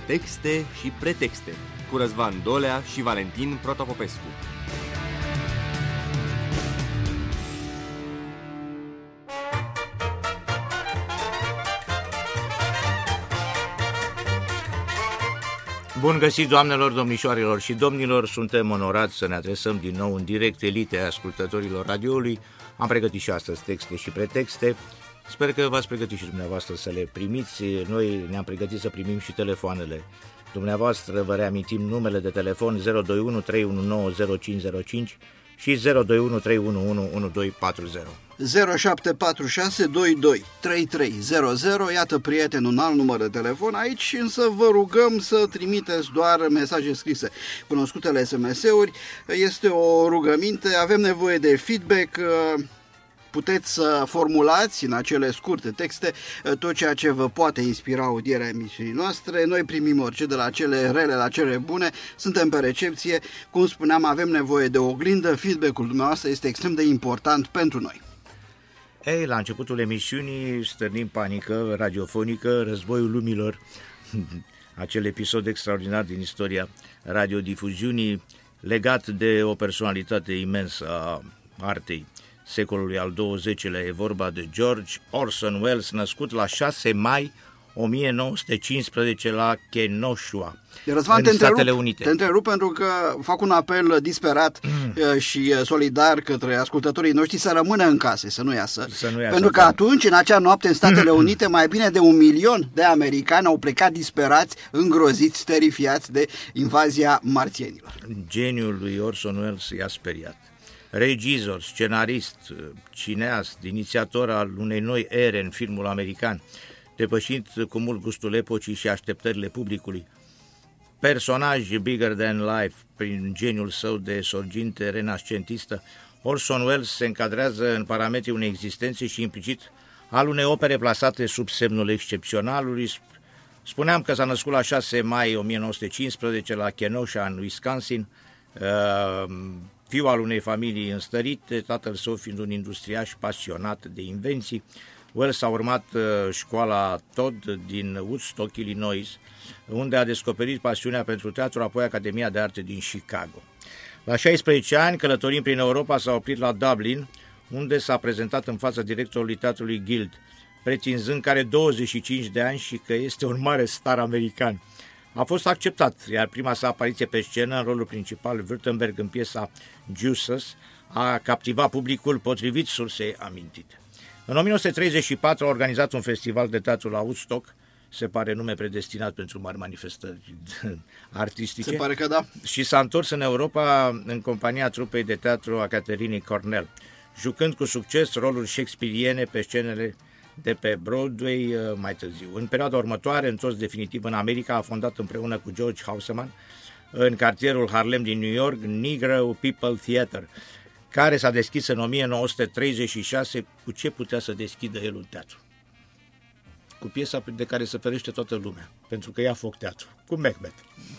Texte și pretexte cu Răzvan Dolea și Valentin Protopopescu. Bun găsit, doamnelor, domnișoarelor și domnilor, suntem onorați să ne adresăm din nou în direct elitei ascultătorilor radioului. Am pregătit și astăzi texte și pretexte. Sper că v-ați pregătit și dumneavoastră să le primiți. Noi ne-am pregătit să primim și telefoanele dumneavoastră. Vă reamintim numele de telefon 021 319 0505 și 021 311 1240. 0746 22 3300. Iată, prieteni, un alt număr de telefon aici, însă vă rugăm să trimiteți doar mesaje scrise. Cunoscutele SMS-uri este o rugăminte, avem nevoie de feedback. Puteți să formulați în acele scurte texte tot ceea ce vă poate inspira audierea emisiunii noastre. Noi primim orice, de la cele rele la cele bune, suntem pe recepție. Cum spuneam, avem nevoie de oglindă, feedback-ul dumneavoastră este extrem de important pentru noi. Ei, la începutul emisiunii stârnim panică radiofonică, Războiul Lumilor, acel episod extraordinar din istoria radiodifuziunii, legat de o personalitate imensă a artei secolului al XX-lea. E vorba de George Orson Welles, născut la 6 mai 1915 la Kenosha, Răzvan, în Statele Unite. Te întrerup pentru că fac un apel disperat și solidar către ascultătorii noștri să rămână în case, să nu iasă. Pentru că atunci, în acea noapte, în Statele Unite, mai bine de 1 milion de americani au plecat disperați, îngroziți, terifiați de invazia marțienilor. Geniul lui Orson Welles i-a speriat. Regizor, scenarist, cineast, inițiator al unei noi ere în filmul american, depășind cu mult gustul epocii și așteptările publicului. Personaj bigger than life, prin geniul său de sorginte renascentistă, Orson Welles se încadrează în parametrii unei existențe și implicit al unei opere plasate sub semnul excepționalului. Spuneam că s-a născut la 6 mai 1915 la Kenosha, în Wisconsin, fiu al unei familii înstărite, tatăl său fiind un industriaș pasionat de invenții. Welles a urmat școala Todd din Woodstock, Illinois, unde a descoperit pasiunea pentru teatru, apoi Academia de Arte din Chicago. La 16 ani, călătorind prin Europa, s-a oprit la Dublin, unde s-a prezentat în fața directorului Teatrului Guild, pretinzând că are 25 de ani și că este un mare star american. A fost acceptat, iar prima sa apariție pe scenă, în rolul principal, Württemberg, în piesa Juices, a captivat publicul, potrivit sursei amintite. În 1934 a organizat un festival de teatru la Woodstock, se pare nume predestinat pentru mari manifestări artistice. Se pare că da. Și s-a întors în Europa în compania trupei de teatru a Caterinei Cornell, jucând cu succes roluri shakespeariene pe scenele de pe Broadway mai târziu. În perioada următoare, întors definitiv în America, a fondat împreună cu George Houseman, în cartierul Harlem din New York, Negro People Theater, care s-a deschis în 1936. Cu ce putea să deschidă el un teatru? Cu piesa de care se ferește toată lumea, pentru că ia foc teatru, cu Macbeth.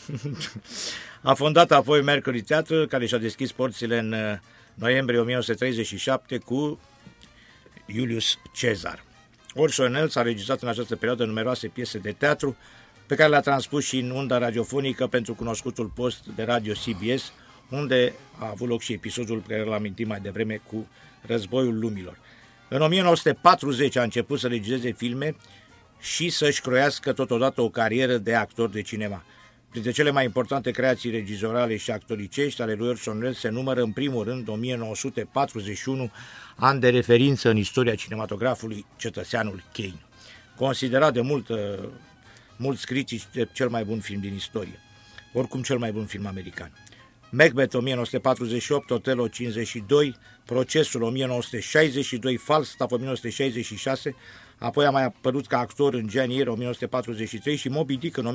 A fondat apoi Mercury Theatre, care și-a deschis porțile în noiembrie 1937 cu Julius Caesar. Orson Welles a regizat în această perioadă numeroase piese de teatru, pe care le-a transpus și în unda radiofonică pentru cunoscutul post de radio CBS, unde a avut loc și episodul pe care l-am amintit mai devreme cu Războiul Lumilor. În 1940 a început să regizeze filme și să-și croiască totodată o carieră de actor de cinema. Printre cele mai importante creații regizorale și actoricești ale lui Orson Welles se numără în primul rând 1941, an de referință în istoria cinematografului, Cetățeanul Kane, considerat de mulți critici de cel mai bun film din istorie, oricum cel mai bun film american. Macbeth 1948, Othello 52, Procesul 1962, Falstaff 1966, apoi a mai apărut ca actor în Giannier 1943 și Moby Dick în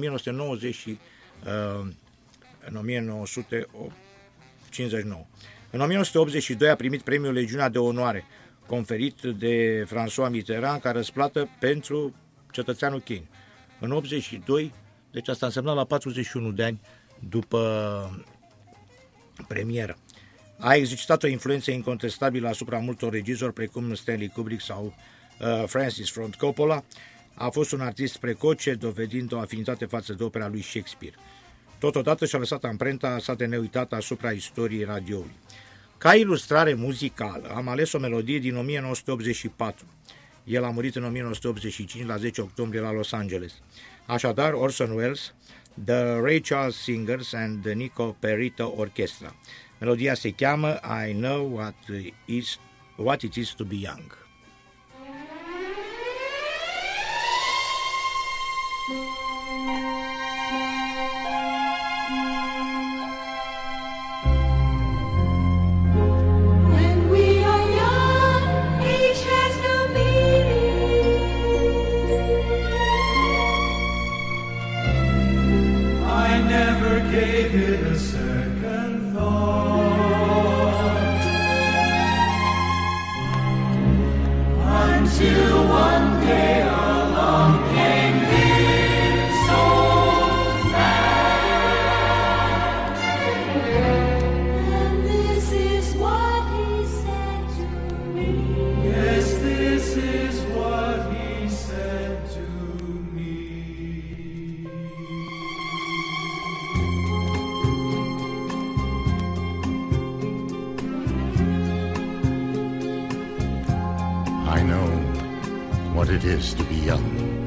1959. În 1982 a primit premiul Legiunea de Onoare, conferit de François Mitterrand ca răsplată pentru Cetățeanul Kane. În 82, deci asta însemna la 41 de ani după premieră. A exercitat o influență incontestabilă asupra multor regizori precum Stanley Kubrick sau Francis Ford Coppola, A fost un artist precoce, dovedind o afinitate față de opera lui Shakespeare. Totodată și-a lăsat amprenta sa de neuitat asupra istoriei radioului. Ca ilustrare muzicală am ales o melodie din 1984. El a murit în 1985 la 10 octombrie la Los Angeles. Așadar, Orson Welles, The Ray Charles Singers and the Nico Perito Orchestra. Melodia se cheamă I Know What It Is to Be Young. What it is to be young.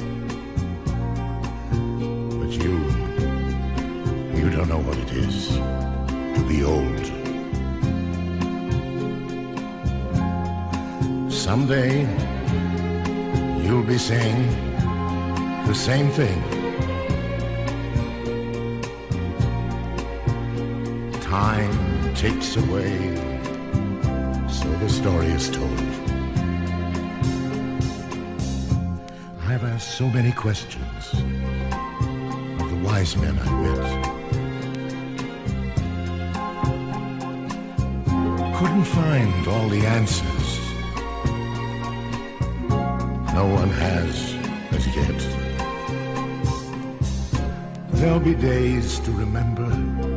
But you don't know what it is to be old. Someday you'll be saying the same thing. Time takes away, so the story is told. I've asked so many questions of the wise men I met. Couldn't find all the answers. No one has as yet. There'll be days to remember,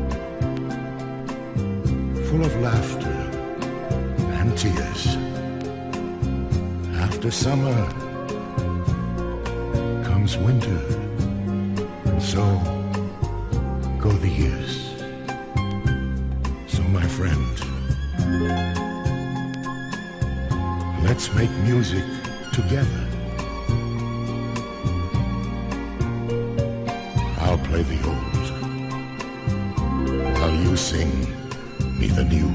full of laughter and tears. After summer comes winter, and so go the years. So my friend, let's make music together. I'll play the old while you sing me the new.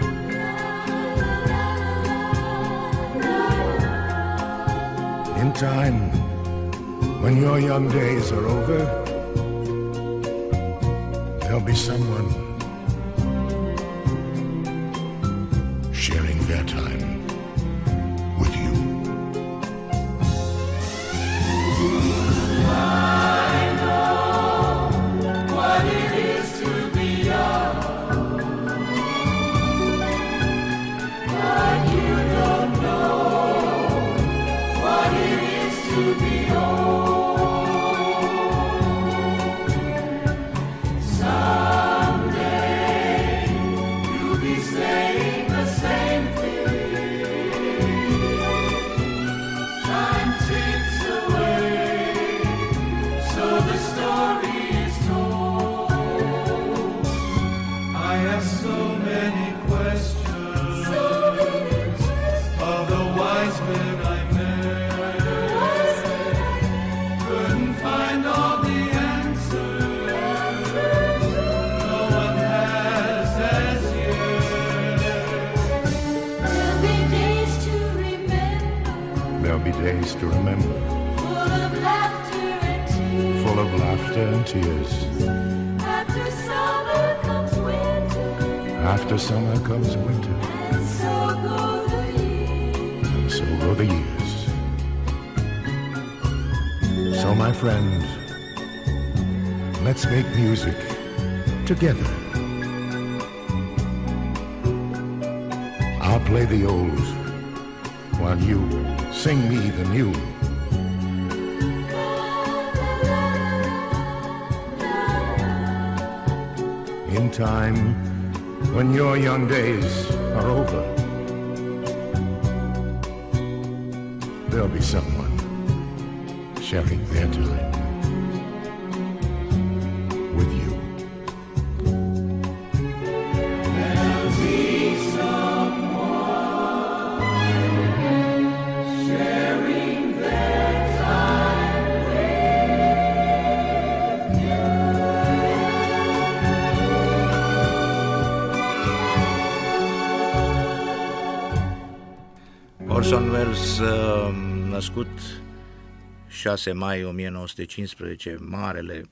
In time, when your young days are over, there'll be someone sharing their time with you. I know what it is to be young, but you don't know what it is to be old. Days to remember, full of laughter and tears. Full of laughter and tears. After summer comes winter. After summer comes winter. And so go the years. And so go the years. So my friend, let's make music together. I'll play the old while you sing me the new. In time, when your young days are over, there'll be someone sharing their time with you. Orson Welles, născut 6 mai 1915, marele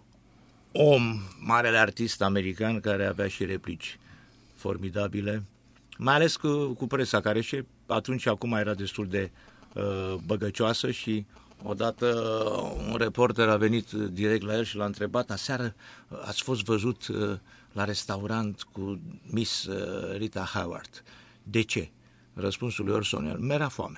om, marele artist american care avea și replici formidabile, mai ales cu presa, care și atunci acum era destul de băgăcioasă, și odată un reporter a venit direct la el și l-a întrebat: aseară ați fost văzut la restaurant cu Miss Rita Hayworth. De ce? Răspunsul lui Orson Welles: mi-era foame.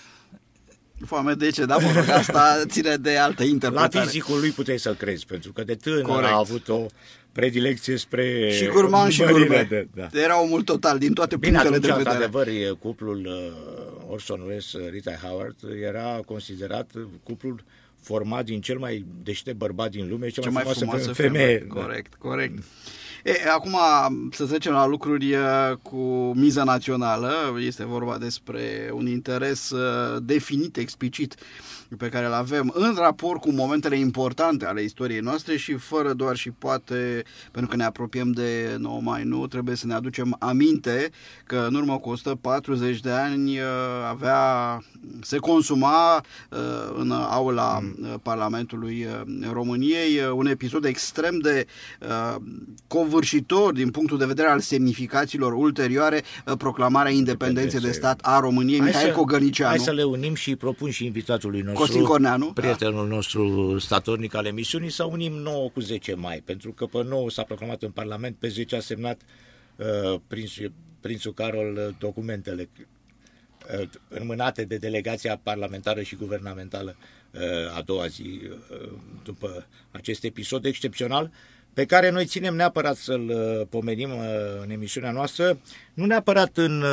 Foame de ce? Da, mă rog, asta ține de altă interpretare. La fizicul lui puteai să crezi, pentru că de tânăr Corect. a avut o predilecție spre Și gurman și gurme. Da. Era omul total, din toate Bine, punctele atunci, de vedere. într-adevăr, cuplul Orson Welles, Rita Hayworth era considerat cuplul format din cel mai deștept bărbat din lume, cea mai frumoasă femeie. Corect, corect. Acum să trecem la lucruri cu miză națională. Este vorba despre un interes definit, explicit, pe care îl avem în raport cu momentele importante ale istoriei noastre și fără doar și poate, pentru că ne apropiem de 9 mai, nu trebuie să ne aducem aminte că în urmă cu 140 de ani se consuma în aula Parlamentului României un episod extrem de covârșitor din punctul de vedere al semnificațiilor ulterioare, proclamarea independenței de stat a României. Mihail Cogălnicianu. Hai să le unim și propun și invitatului nostru, Costin Corneanu, prietenul nostru statornic al emisiunii, să unim 9 cu 10 mai, pentru că pe 9 s-a proclamat în Parlament, pe 10 a semnat prințul Carol documentele înmânate de delegația parlamentară și guvernamentală a doua zi după acest episod excepțional, pe care noi ținem neapărat să-l pomenim în emisiunea noastră, nu neapărat în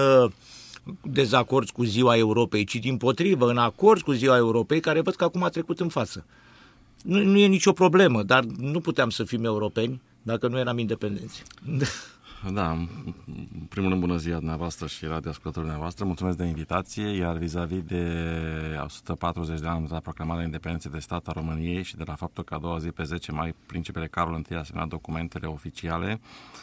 dezacord cu Ziua Europei, ci dimpotrivă, în acord cu Ziua Europei, care văd că acum a trecut în față. Nu e nicio problemă, dar nu puteam să fim europeni dacă nu eram independenți. Da, în primul rând bună ziua dumneavoastră și radioascultătorii dumneavoastră, mulțumesc de invitație, iar vis-a-vis de 140 de ani de la proclamarea independenței de stat a României și de la faptul că a doua zi, pe 10 mai, principele Carol I a semnat documentele oficiale,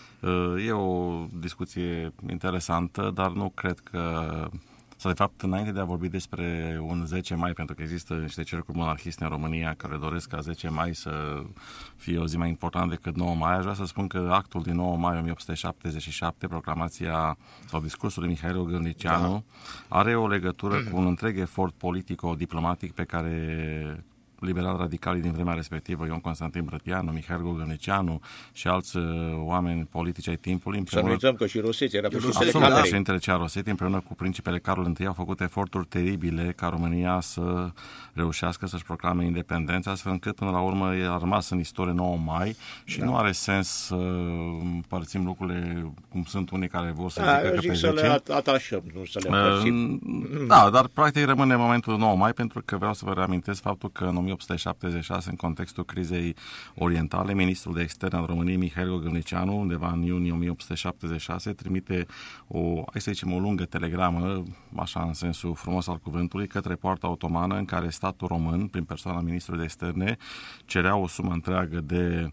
e o discuție interesantă, dar nu cred că... Sau, de fapt, înainte de a vorbi despre un 10 mai, pentru că există niște cercuri monarhiste în România care doresc ca 10 mai să fie o zi mai importantă decât 9 mai, aș vrea să spun că actul din 9 mai 1877, proclamația sau discursul lui Mihail Cogălnicianu, are o legătură cu un întreg efort politico-diplomatic pe care liberal-radicalii din vremea respectivă, Ion Constantin Brătianu, Mihail Cogălnicianu și alți oameni politici ai timpului. Să nu uităm că și Rosetti era președintele Absolut, Camerei. președintele Cea Rosetti, împreună cu principele Carol I, au făcut eforturi teribile ca România să reușească să-și proclame independența, astfel încât până la urmă a rămas în istorie 9 mai și nu are sens să împărțim lucrurile cum sunt unii care vor să zică că pe 10. Să le atașăm, nu să le împărțim. Da, dar practic rămâne momentul 9 mai, pentru că vreau să vă reamintesc faptul că în 1876, în contextul crizei orientale, ministrul de externe al României, Mihail Cogălnicianu, undeva în iunie 1876, trimite hai să zicem, o lungă telegramă, așa în sensul frumos al cuvântului, către poarta otomană, în care statul român, prin persoana ministrului de externe, cerea o sumă întreagă de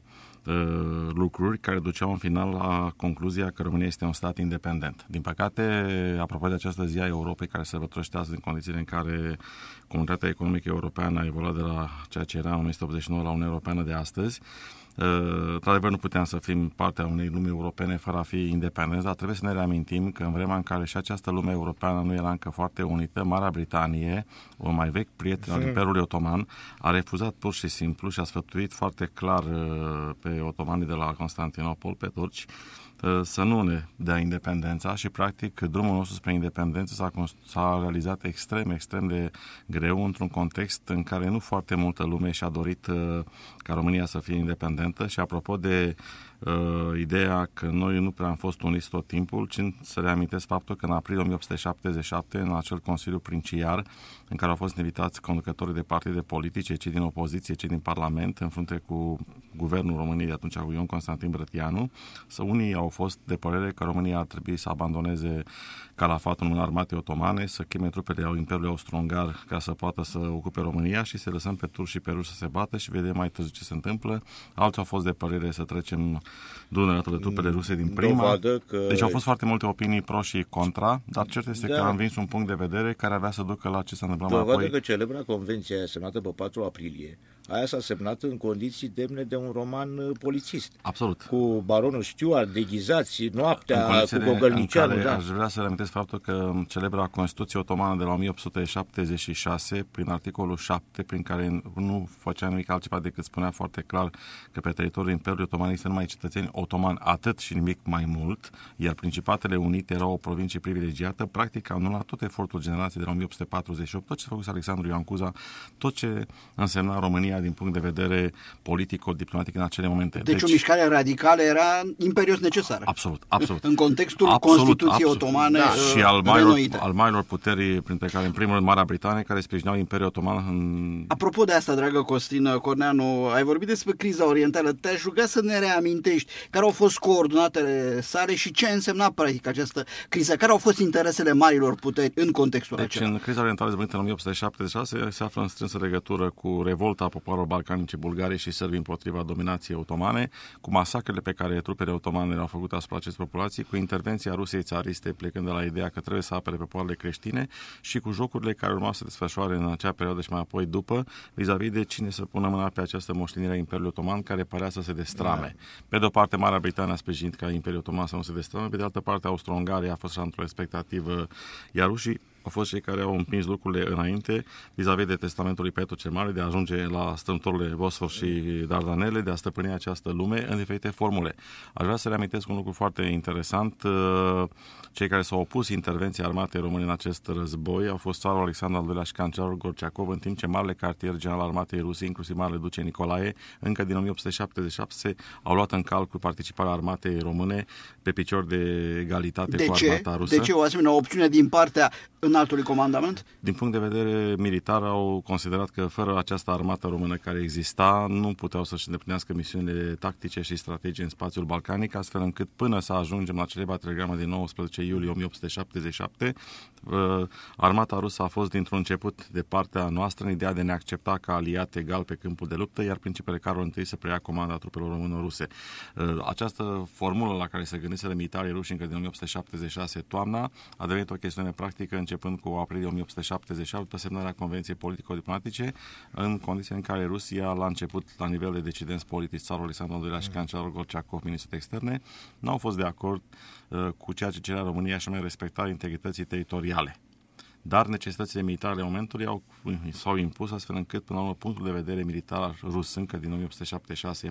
lucruri care duceau în final la concluzia că România este un stat independent. Din păcate, apropo de această zi a Europei care se sărbătorește astăzi în condițiile în care Comunitatea Economică Europeană a evoluat de la ceea ce era în 1989 la Uniunea Europeană de astăzi, într-adevăr nu puteam să fim partea unei lumi europene fără a fi independenți, dar trebuie să ne reamintim că în vremea în care și această lume europeană nu era încă foarte unită, Marea Britanie, o mai vechi prieten al Imperiului Otoman, a refuzat pur și simplu și a sfătuit foarte clar pe otomanii de la Constantinopol, pe turci, să nu ne dea independența și, practic, drumul nostru spre independență s-a realizat extrem de greu într-un context în care nu foarte multă lume și-a dorit ca România să fie independentă și, apropo de ideea că noi nu prea am fost uniți tot timpul, ci să reamintesc faptul că în aprilie 1877, în acel Consiliu Princiar, în care au fost invitați conducătorii de partide politice, cei din opoziție, cei din Parlament, în frunte cu guvernul României de atunci, cu Ion Constantin Brătianu, unii au fost de părere că România ar trebui să abandoneze calafatul în armatei otomane, să cheme trupele Imperiului Austro-Ungar ca să poată să ocupe România și să lăsăm pe turci și pe ruși să se bată și vedem mai târziu ce se întâmplă. Alții au fost de părere să trecem Dunăre de trupele ruse din prima. Deci au fost foarte multe opinii pro și contra, dar cert este că am învins un punct de vedere care avea să ducă la ce s-a întâmplat mai apoi. Dovadă că celebra convenție aia semnată pe 4 aprilie, aia s-a semnat în condiții demne de un roman polițist. Absolut. Cu baronul Stuart, deghizați, noaptea, cu Gogălnicianu. Da. Aș vrea să reamintesc faptul că celebra Constituție Otomană de la 1876, prin articolul 7, prin care nu făcea nimic altceva decât spunea foarte clar că pe teritoriul Imperiului Otoman există numai cetățeni otomani, atât și nimic mai mult, iar Principatele Unite erau o provincie privilegiată, practic a anulat tot efortul generației de la 1848, tot ce a făcut Alexandru Ioan Cuza, tot ce însemna România din punct de vedere politic-diplomatic în acele momente. Deci o mișcare radicală era imperios necesară. Absolut. În contextul Constituției otomane și renoite. al marilor puteri, printre care în primul rând Marea Britanie, care sprijineau Imperiul Otoman Apropo de asta, dragă Costin Corneanu, ai vorbit despre criza orientală. Te-aș ruga să ne reamintești care au fost coordonatele sale și ce însemna practic această criză, care au fost interesele marilor puteri în contextul acela. În criza orientală izbucnită în 1876 se află în strânsă legătură cu revolta popoarelor balcanice, Bulgarii și sârbi împotriva dominației otomane, cu masacrele pe care trupele otomane le-au făcut asupra acestei populații, cu intervenția Rusiei țariste plecând de la ideea că trebuie să apere popoarele creștine și cu jocurile care urmau să se desfășoare în acea perioadă și mai apoi după, vis-a-vis de cine să pună mâna pe această moștenire a Imperiului Otoman care părea să se destrame. Pe de o parte, Marea Britanie a sprijinit ca Imperiul Otoman să nu se destrame, pe de altă parte, Austro-Ungaria a fost într-o expectativă, iar rușii au fost cei care au împins lucrurile înainte vis-a-vis de testamentul lui Petru cel Mare, de a ajunge la strâmtorile Bosfor și Dardanele, de a stăpâni această lume în diferite formule. Aș vrea să reamintesc un lucru foarte interesant. Cei care s-au opus intervenției armatei române în acest război au fost țarul Alexandru al II-lea și cancelarul Gorceacov, în timp ce marele cartier general al armatei Rusiei, inclusiv marele duce Nicolae, încă din 1877 au luat în calcul participarea armatei române pe picior de egalitate cu armata rusă. De ce o asemenea opțiune din partea înaltului comandament? Din punct de vedere militar au considerat că fără această armată română care exista nu puteau să-și îndeplinească misiunile tactice și strategice în spațiul balcanic, astfel încât până să ajungem la celebra telegramă din 19 iulie 1877, armata rusă a fost dintr-un început de partea noastră în ideea de a ne accepta ca aliat egal pe câmpul de luptă, iar principele Carol I să preia comanda trupelor româno-ruse. Această formulă la care se gândiseră militarii ruși încă din 1876 toamna a devenit o chestiune practică începând cu aprilie 1878 după semnarea Convenției politico-diplomatice, în condiții în care Rusia, la început, la nivel de decidenți politici, țarul Alexandru al II-lea și cancelarul Gorceacov, ministrul de externe, nu au fost de acord cu ceea ce cerea România și anume respectarea integrității teritoriale. Dar necesitățile militare ale momentului s-au impus astfel încât, până la urmă, punctul de vedere militar rus încă din 1876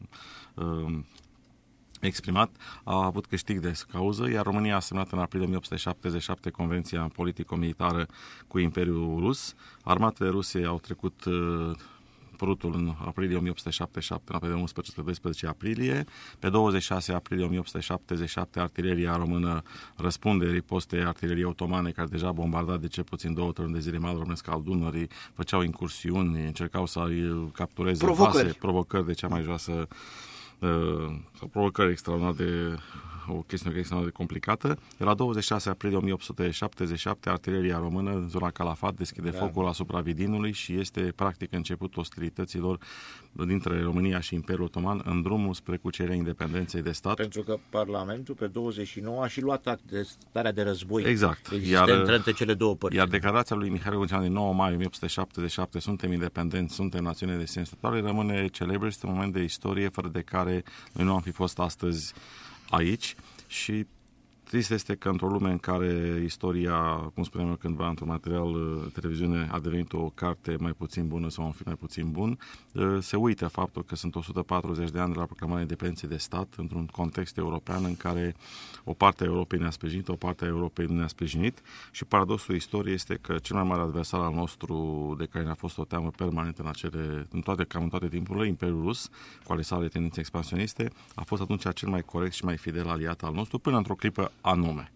exprimat, a avut câștig de cauză, iar România a semnat în aprilie 1877 Convenția politico-militară cu Imperiul Rus. Armatele ruse au trecut Prutul în aprilie 1877, pe 11-12 aprilie. Pe 26 aprilie 1877, artileria română răspunde ripostei artileriei otomane, care deja bombardat de cel puțin 2 tururi de zile mal românesc al Dunării, făceau incursiuni, încercau să captureze provocări de cea mai joasă, provocări extraordinar de o chestiune extraordinar de complicată. De la 26 aprilie 1877, artileria română în zona Calafat deschide focul asupra Vidinului și este practic începutul ostilităților dintre România și Imperiul Otoman în drumul spre cucerirea independenței de stat. Pentru că Parlamentul pe 29 a și luat act de starea de război. Exact. Între cele două părți. Iar declarația lui Mihai Gogălnicianu din 9 mai 1877, suntem independenți, suntem națiune de sine stătoare, rămâne celebră, este un moment de istorie fără de care noi nu am fi fost astăzi aici și trist este că într-o lume în care istoria, cum spuneam eu cândva într-un material televiziune, a devenit o carte mai puțin bună sau un film mai puțin bun, se uită faptul că sunt 140 de ani de la proclamarea independenței de stat într-un context european în care o parte a Europei ne-a sprijinit, o parte a Europei nu ne-a sprijinit și paradoxul istoriei este că cel mai mare adversar al nostru, de care ne-a fost o teamă permanentă în toate timpurile, Imperiul Rus, cu ale sale tendințe expansioniste, a fost atunci cel mai corect și mai fidel aliat al nostru până într-o clipă anume.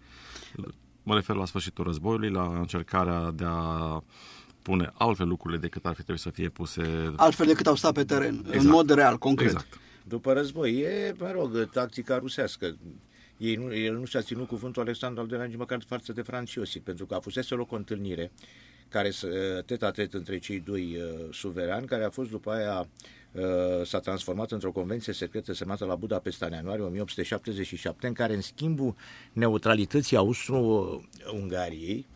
Mă refer la sfârșitul războiului, la încercarea de a pune altfel lucrurile decât ar fi trebuit să fie puse... Altfel decât au stat pe teren, exact. în mod real, concret. Exact. După război, e, mă rog, tactica rusească. El nu și-a ținut cuvântul Alexandru al II-lea nici măcar față de Franz Iosif, pentru că a fusese loc o întâlnire care tet-a-tet între cei doi suverani, care a fost după aia s-a transformat într-o convenție secretă semnată la Budapesta în ianuarie 1877, în care, în schimbul neutralității Austro-Ungariei,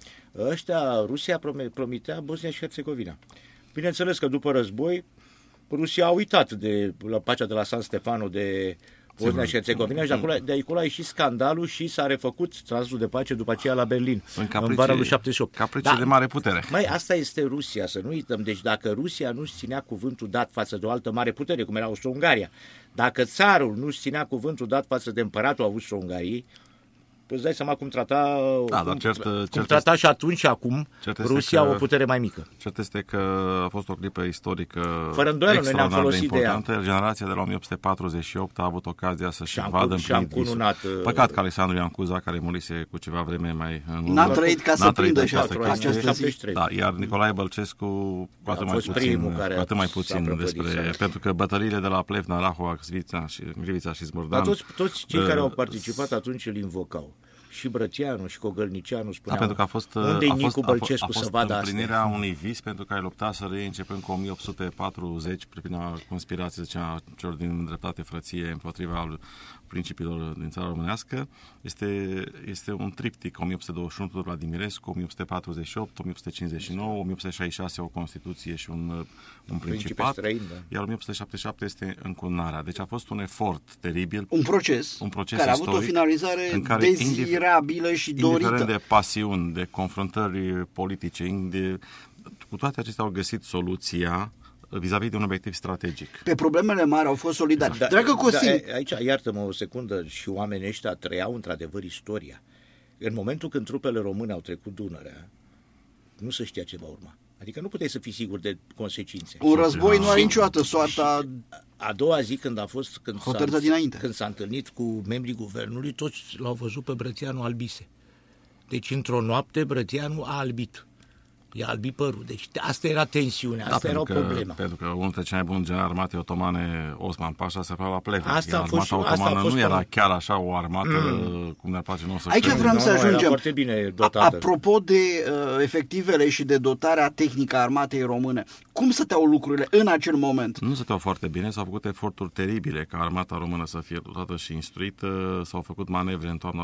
Rusia promitea Bosnia și Herțegovina. Bineînțeles că după război, Rusia a uitat de la pacea de la San Stefano de Bosnia și Herțegovina și de acolo a ieșit scandalul și s-a refăcut tratatul de pace după aceea la Berlin, în vara lui 78. Capricii de mare putere. Mai asta este Rusia, să nu uităm. Deci dacă Rusia nu-și ținea cuvântul dat față de o altă mare putere, cum era Austro-Ungaria, dacă țarul nu-și ținea cuvântul dat față de împăratul Austro-Ungariei, îți dai seama cum trata, cum trata și atunci și acum Rusia o putere mai mică. Cert este că a fost o clipă istorică fără îndoială, noi ne-am folosit de ea. Generația de la 1848 a avut ocazia să-și vadă împlinit visul. Păcat că Alexandru Ioan Cuza, care murise cu ceva vreme mai în urmă, n-a trăit ca să prindă și această zi. Da, iar Nicolae Bălcescu cu atât mai puțin despre... Pentru că bătăliile de la Plevna, Rahova, Grivița și Zmurdan... Dar toți cei care au participat atunci îl invocau. Și Brătianu și Cogălnicianu spuneau, pentru că a fost împlinirea unui vis pentru care lupta să reie începând cu 1840 prin conspirație, zicea, celor din Dreptate Frăție împotriva principiilor din țara românească. Este un triptic: 1821 Vladimirescu, 1848, 1859, 1866 o Constituție și un principat, iar 1877 este încununarea. Deci a fost un efort teribil. Un proces care a avut o finalizare dezirabilă și dorită. Indiferent de pasiuni, de confruntări politice, cu toate acestea au găsit soluția vis-a-vis de un obiectiv strategic. Pe problemele mari au fost solidari. Exact. Dragă Costin... aici, iartă-mă o secundă, și oamenii ăștia trăiau într-adevăr istoria. În momentul când trupele române au trecut Dunărea, nu se știa ce va urma. Adică nu puteai să fii sigur de consecințe. Un război nu are niciodată soarta... A doua zi când când s-a întâlnit cu membrii guvernului, toți l-au văzut pe Brătianu albise. Deci într-o noapte Brătianu a albit. I-a albit părul. Deci asta era tensiunea, asta era o problemă. Pentru că unul dintre cei mai buni generali armatei otomane, Osman Pașa, se afla la Plevna. Armata otomană nu era chiar așa o armată cum ne-ar place nouă să aici vreau să ajungem. Foarte bine dotată. Apropo de efectivele și de dotarea tehnică a armatei române, cum stăteau lucrurile în acel moment? Nu stăteau foarte bine, s-au făcut eforturi teribile ca armata română să fie dotată și instruită, s-au făcut manevre în toamna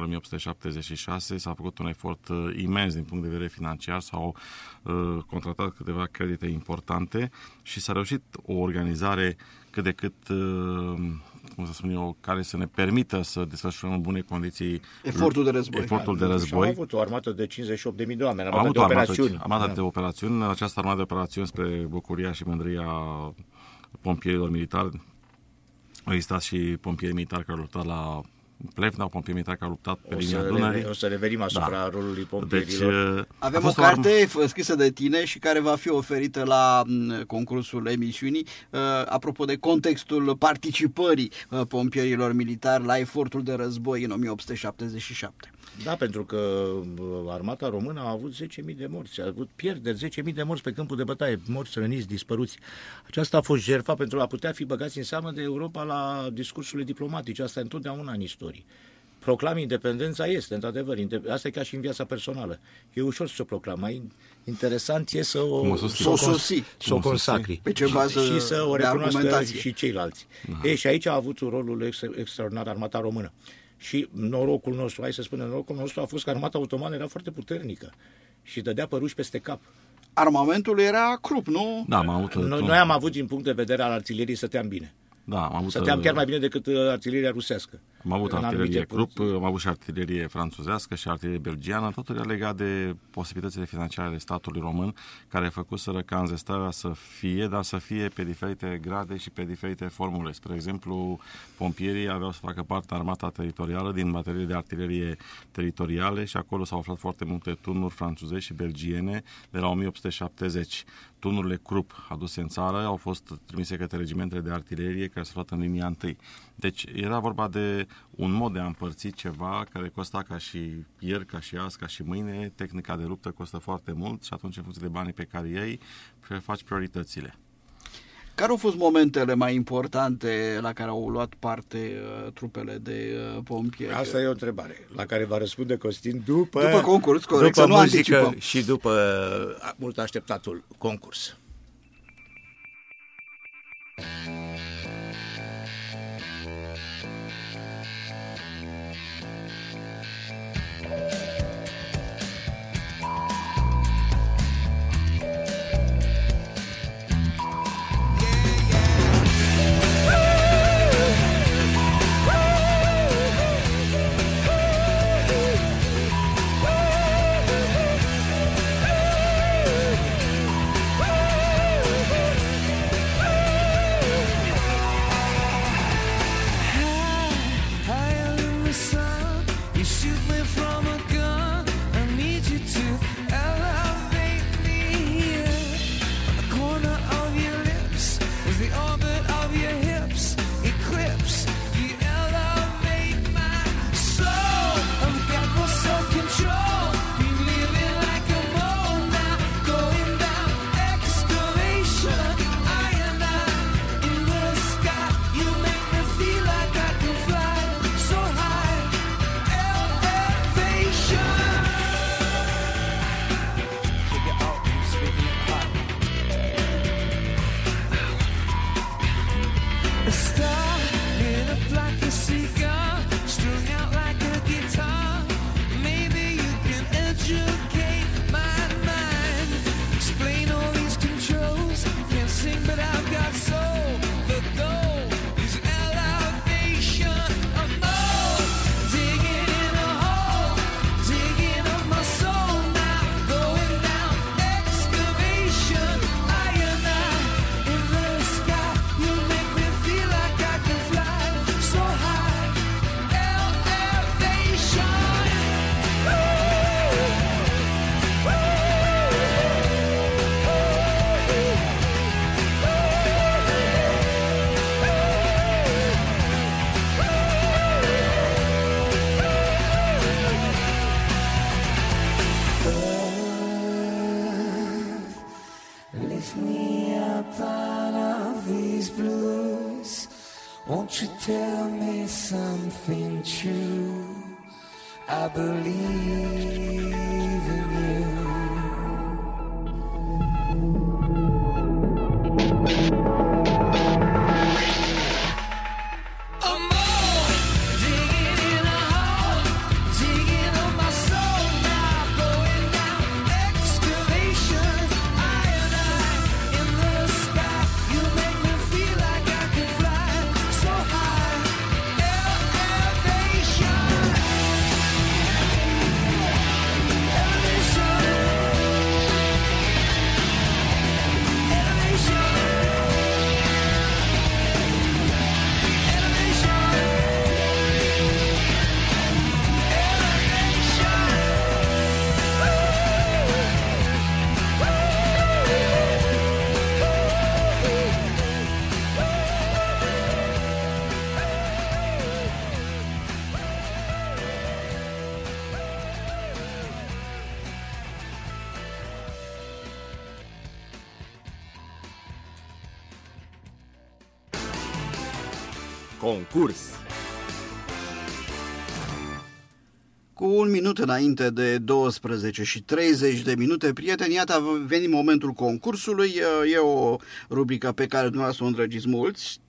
1876, s-a făcut un efort imens din punct de vedere financiar, s-au contratat câteva credite importante și s-a reușit o organizare cât de cât, cum să spun eu, care să ne permită să desfășurăm în bune condiții efortul de război. Au avut o armată de 58.000 de oameni, armată de operațiuni. De operațiuni. În această armată de operațiuni, spre bucuria și mândria pompierilor militari, au existat și pompieri militari care au luptat la Plevna, pompieri militari care au luptat pe linia Dunării. O să revenim asupra rolului pompierilor. Deci, avem o carte scrisă de tine și care va fi oferită la concursul emisiunii, apropo de contextul participării pompierilor militari la efortul de război în 1877. Da, pentru că armata română a avut 10.000 de morți, a avut pierderi, 10.000 de morți pe câmpul de bătaie, morți, răniți, dispăruți. Aceasta a fost jertfa pentru a putea fi băgați în seamă de Europa la discursurile diplomatice. Asta e întotdeauna în istorie. Proclami independența este, într-adevăr, asta e ca și în viața personală. E ușor să o proclami, mai interesant e să o consacri. Pe ce bază și să o recunoască și ceilalți. Și aici a avut un rolul extraordinar armata română. Și norocul nostru, norocul nostru a fost că armata otomană era foarte puternică și dădea pe ruși peste cap. Armamentul era crup, nu? Da, noi am avut, din punct de vedere al artileriei, stăteam bine. Da, stăteam chiar mai bine decât artileria rusească. Am avut în artilerie anumite Krupp, puncte. am avut și artilerie franțuzească și artilerie belgiană, totul era legat de posibilitățile financiare ale statului român, care făcuseră ca înzestarea să fie, dar să fie pe diferite grade și pe diferite formule. Spre exemplu, pompierii aveau să facă parte armata teritorială din bateriile de artilerie teritoriale și acolo s-au aflat foarte multe turnuri franțuzești și belgiene de la 1870. Turnurile Krupp aduse în țară au fost trimise către regimentele de artilerie care s-au aflat în linia întâi. Deci era vorba de un mod de a împărți ceva care costa ca și ieri, ca și azi, ca și mâine. Tehnica de luptă costă foarte mult și atunci, în funcție de banii pe care ei, faci prioritățile. Care au fost momentele mai importante la care au luat parte trupele de pompieri? Asta e o întrebare la care va răspunde Costin după concurs, corect, după să nu muzică anticipăm. și după mult așteptatul concurs. Won't you tell me something true? I believe in you. Concurs. Cu un minut înainte de 12 și 30 de minute, prieteni, iată a venit momentul concursului. E o rubrică pe care dumneavoastră o îndrăgiți mulți,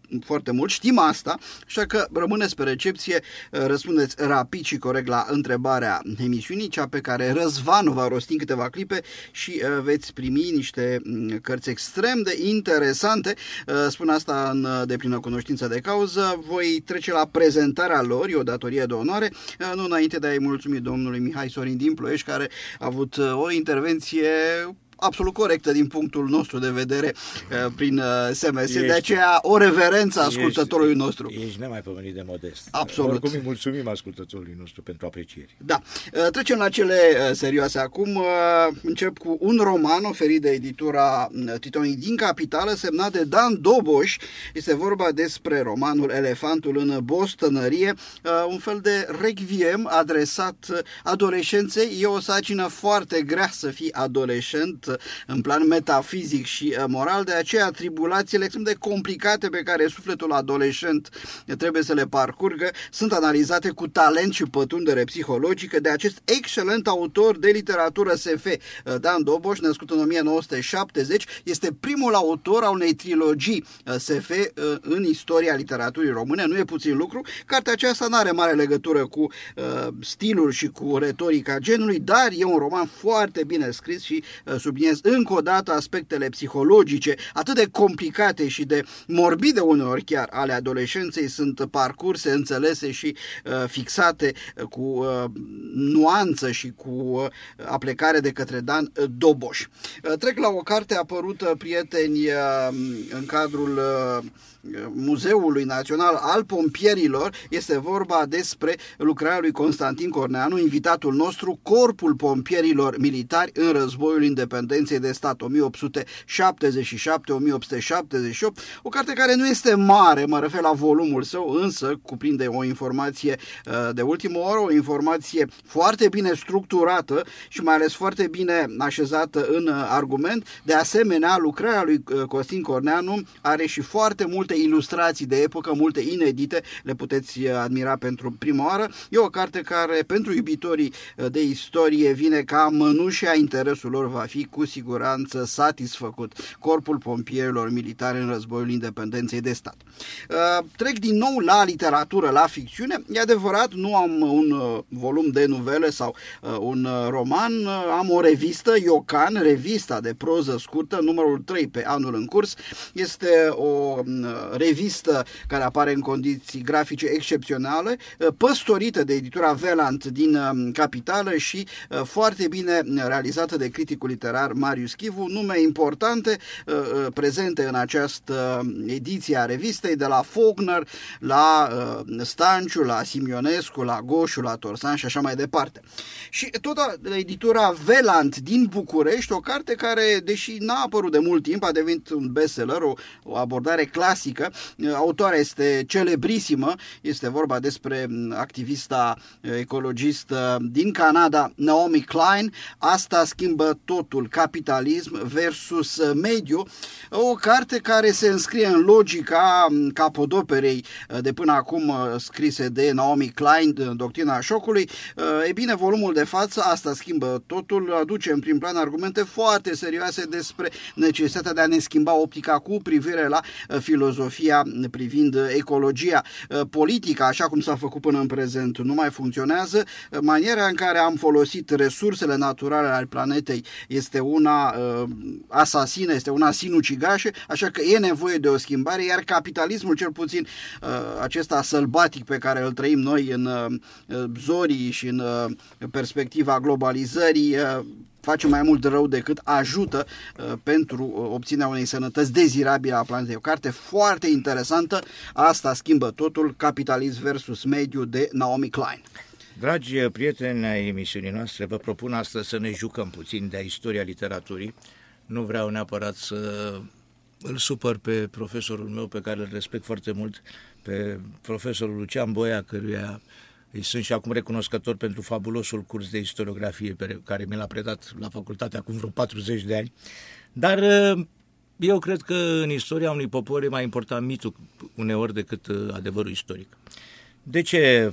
foarte mult, știm asta, așa că rămâneți pe recepție, răspundeți rapid și corect la întrebarea emisiunii, cea pe care Răzvan va rosti în câteva clipe și veți primi niște cărți extrem de interesante. Spun asta în deplină cunoștință de cauză. Voi trece la prezentarea lor, e o datorie de onoare, nu înainte de a-i mulțumi domnului Mihai Sorin din Ploiești, care a avut o intervenție absolut corectă din punctul nostru de vedere prin SMS, de aceea o reverență ascultătorului nostru. Ești nemaipomenit de modest. Absolut. Oricum îi mulțumim ascultătorului nostru pentru aprecieri. Da. Trecem la cele serioase acum. Încep cu un roman oferit de editura Titonic din Capitală, semnat de Dan Doboș. Este vorba despre romanul Elefantul în bostănărie, un fel de requiem adresat adolescenței. E o sarcină foarte grea să fii adolescent în plan metafizic și moral, de aceea tribulațiile extrem de complicate pe care sufletul adolescent trebuie să le parcurgă sunt analizate cu talent și pătrundere psihologică de acest excelent autor de literatură SF. Dan Doboș, născut în 1970, este primul autor a unei trilogii SF în istoria literaturii române. Nu e puțin lucru. Cartea aceasta nu are mare legătură cu stilul și cu retorica genului, dar e un roman foarte bine scris și subliniez încă o dată aspectele psihologice atât de complicate și de morbide uneori chiar ale adolescenței sunt parcurse, înțelese și fixate cu nuanță și cu aplecare de către Dan Doboș. Trec la o carte apărută, prieteni, în cadrul Muzeului Național al Pompierilor. Este vorba despre lucrarea lui Constantin Corneanu, invitatul nostru, Corpul Pompierilor Militari în Războiul Independenței de Stat 1877-1878, o carte care nu este mare, mă refer la volumul său, însă cuprinde o informație de ultimă oră, o informație foarte bine structurată și mai ales foarte bine așezată în argument. De asemenea, lucrarea lui Costin Corneanu are și foarte multe ilustrații de epocă, multe inedite, le puteți admira pentru prima oară. E o carte care, pentru iubitorii de istorie, vine ca mănușa, interesul lor va fi cu siguranță satisfăcut. Corpul Pompierilor Militari în Războiul Independenței de Stat. Trec din nou la literatură, la ficțiune. E adevărat, nu am un volum de novele sau un roman, am o revistă, Iocan, revista de proză scurtă, numărul 3 pe anul în curs. Este o revistă care apare în condiții grafice excepționale, păstorită de editura Velant din Capitală și foarte bine realizată de criticul literar Marius Chivu. Nume importante prezente în această ediție a revistei, de la Faulkner la Stanciu, la Simionescu, la Goșu, la Torsan și așa mai departe. Și tot editura Velant din București, o carte care, deși n-a apărut de mult timp, a devenit un bestseller, o abordare clasică. Autoarea este celebrisimă, este vorba despre activista ecologistă din Canada, Naomi Klein. Asta schimbă totul, capitalism versus mediu. O carte care se înscrie în logica capodoperei de până acum scrise de Naomi Klein, Doctrina șocului. E bine, volumul de față, Asta schimbă totul, aduce în prim plan argumente foarte serioase despre necesitatea de a ne schimba optica cu privire la filozofia privind ecologia. Politica, așa cum s-a făcut până în prezent, nu mai funcționează. Maniera în care am folosit resursele naturale ale planetei este una asasină, este una sinucigașă, așa că e nevoie de o schimbare, iar capitalismul, cel puțin acesta sălbatic pe care îl trăim noi în zorii și în perspectiva globalizării, face mai mult rău decât ajută pentru obținerea unei sănătăți dezirabile a planetei. O carte foarte interesantă, Asta schimbă totul, Capitalism versus Mediu, de Naomi Klein. Dragi prieteni ai emisiunii noastre, vă propun astăzi să ne jucăm puțin de istoria literaturii. Nu vreau neapărat să îl supăr pe profesorul meu, pe care îl respect foarte mult, pe profesorul Lucian Boia, căruia îi sunt și acum recunoscător pentru fabulosul curs de istoriografie pe care mi l-a predat la facultate acum vreo 40 de ani. Dar eu cred că în istoria unui popor e mai important mitul uneori decât adevărul istoric. De ce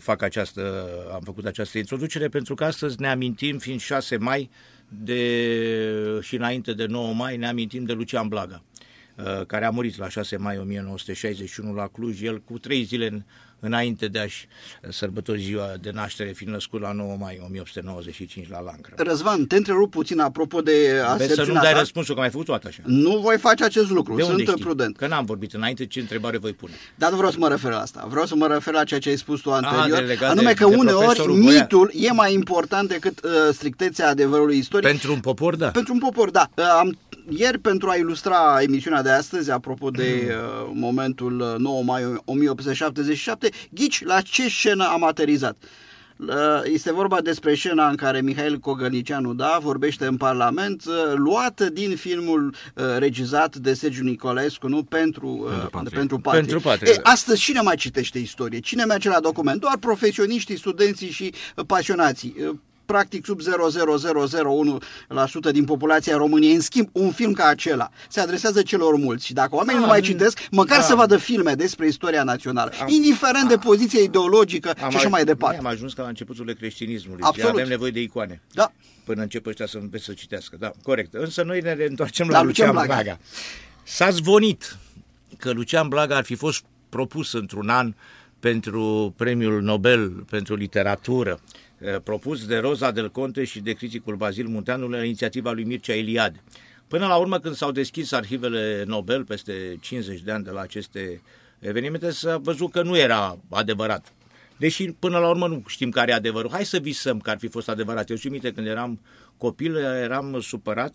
am făcut această introducere? Pentru că astăzi ne amintim, fiind 6 mai și înainte de 9 mai, ne amintim de Lucian Blaga. care a murit la 6 mai 1961 la Cluj, el cu 3 zile înainte de a-și sărbători ziua de naștere, fiind născut la 9 mai 1895 la Lancra. Răzvan, te întrerup puțin apropo de aserțiunea să nu dai răspunsul, că mai făcut toată așa. Nu voi face acest lucru, de sunt prudent. Că n-am vorbit înainte, ce întrebare voi pune? Dar nu vreau să mă refer la asta, vreau să mă refer la ceea ce ai spus tu anterior, de anume că uneori mitul e mai important decât strictețea adevărului istoric. Pentru un popor, da. Pentru un popor, da. Ieri, pentru a ilustra emisiunea de astăzi, apropo de momentul 9 mai 1877, ghici la ce scenă am aterizat. Este vorba despre scena în care Mihail Cogălnicianu, da, vorbește în Parlament, luată din filmul regizat de Sergiu Nicolescu, nu? Pentru patrie. Astăzi cine mai citește istorie? Cine merge la document? Doar profesioniștii, studenții și pasionații. Practic sub 0,0001% din populația României. În schimb, un film ca acela se adresează celor mulți și dacă oamenii nu mai citesc, măcar să vadă filme despre istoria națională, indiferent de poziția ideologică și așa mai departe. Am ajuns ca la începutul creștinismului. Absolut. Avem nevoie de icoane. Da. Până încep ăștia să înveți să citească. Da, corect. Însă noi ne reîntoarcem la Lucian Blaga. S-a zvonit că Lucian Blaga ar fi fost propus într-un an pentru Premiul Nobel pentru literatură, propus de Rosa del Conte și de criticul Bazil Munteanu la inițiativa lui Mircea Eliade. Până la urmă, când s-au deschis arhivele Nobel, peste 50 de ani de la aceste evenimente, s-a văzut că nu era adevărat. Deși până la urmă nu știm care e adevărul. Hai să visăm că ar fi fost adevărat. Eu știu minte, când eram copil, eram supărat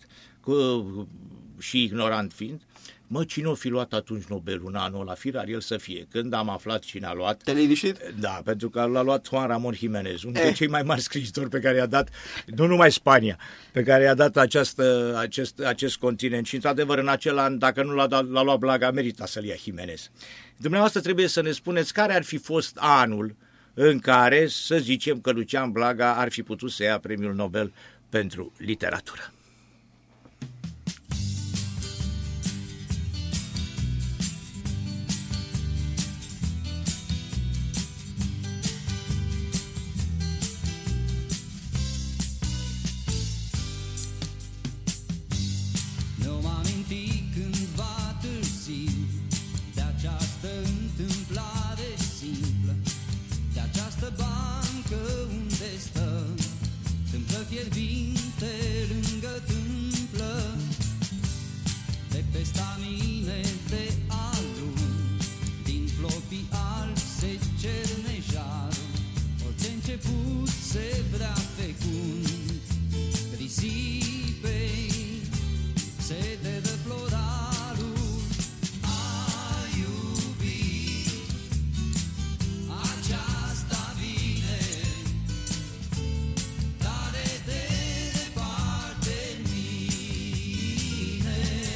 și ignorant fiind. Cine o fi luat atunci Nobelul în anul ăla? Firar el să fie. Când am aflat cine a luat... Te-ai liniștit? Da, pentru că l-a luat Juan Ramon Jiménez, unul dintre cei mai mari scriitori pe care i-a dat, nu numai Spania, pe care i-a dat acest continent. Și într-adevăr, în acel an, dacă nu l-a luat Blaga, merita să-l ia Jiménez. Dumneavoastră trebuie să ne spuneți care ar fi fost anul în care, să zicem, că Lucian Blaga ar fi putut să ia Premiul Nobel pentru literatură.